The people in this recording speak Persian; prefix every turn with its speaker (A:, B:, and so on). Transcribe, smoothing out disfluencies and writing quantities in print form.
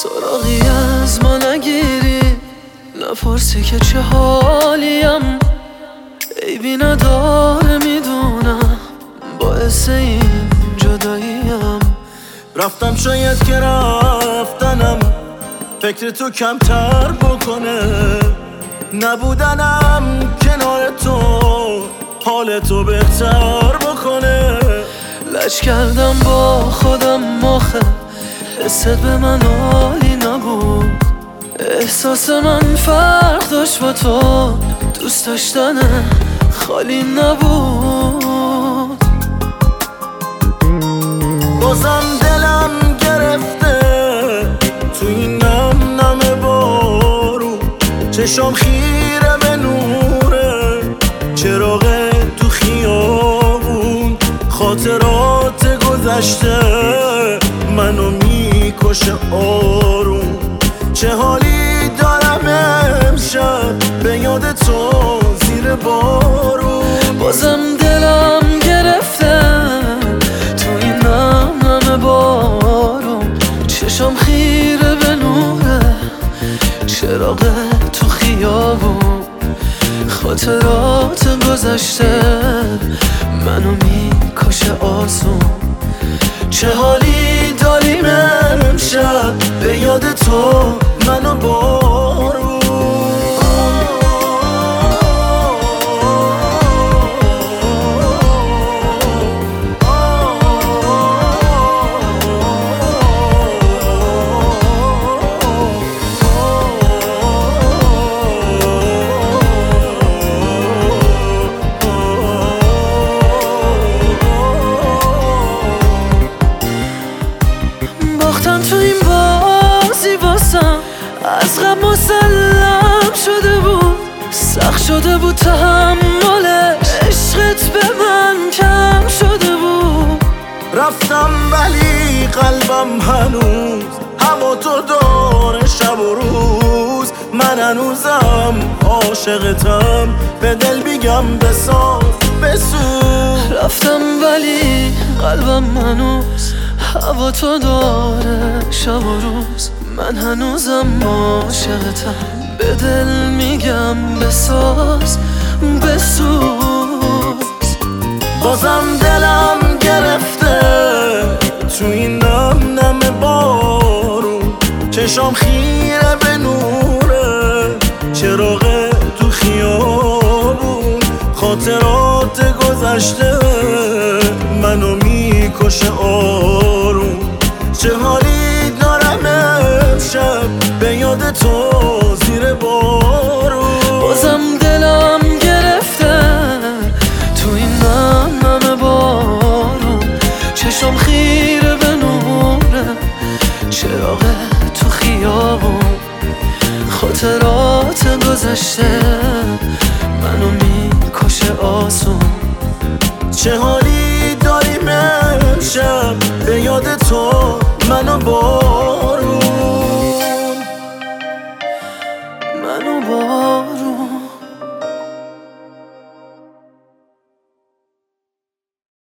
A: سراغی از ما نگیری، نپرسی که چه حالیم. عیبی نداره میدونم، باعث این جداییم.
B: رفتم شاید که رفتنم فکر تو کمتر بکنه، نبودنم کنار تو حال تو بهتر بکنه.
A: لج کردم با خودم آخه حست به من عالی نبود. احساس من فرق داشت با تو، دوست داشتن خالی نبود.
B: بازم دلم گرفته تو این نم بارون، چشام خیره به نوره چراغ تو خیابون. خاطرات گذشته منو میکشه آروم. چه حالی دارم امشب به یاد تو زیر بارون.
A: بازم دلم گرفته تو این نم بارون، چشام خیره به نوره چراغ تو خیابون. خاطرات گذشته منو میکشه آسون. چه حالی داریم امشب به یاد تو منو بارون. باختم تو این بازی واسم، از غم مسلم شده بود. سخت شده بود تحملش، عشقت به من کم شده بود.
B: رفتم ولی قلبم هنوز هوا تو داره شب و روز. من هنوزم عاشقتم، به دل میگم بساز بسوز.
A: رفتم ولی قلبم هنوز هوا تو داره شب و روز. من هنوزم عاشقتم، به دل میگم بساز بسوز.
B: بازم دلم گرفته تو این نم بارون، چشام خیره به نوره چراغ تو خیابون. خاطرات گذشته منو میکشه آروم. چه حالی دارم امشب به یاد تو زیر بارون.
A: بازم دلم گرفته تو این نم بارون، چشام خیره به نوره چراغ تو خیابون. خاطرات گذشته منو میکشه آسون.
B: چه حالی داریم امشب به یاد تو منو بارون.
A: منو بارون.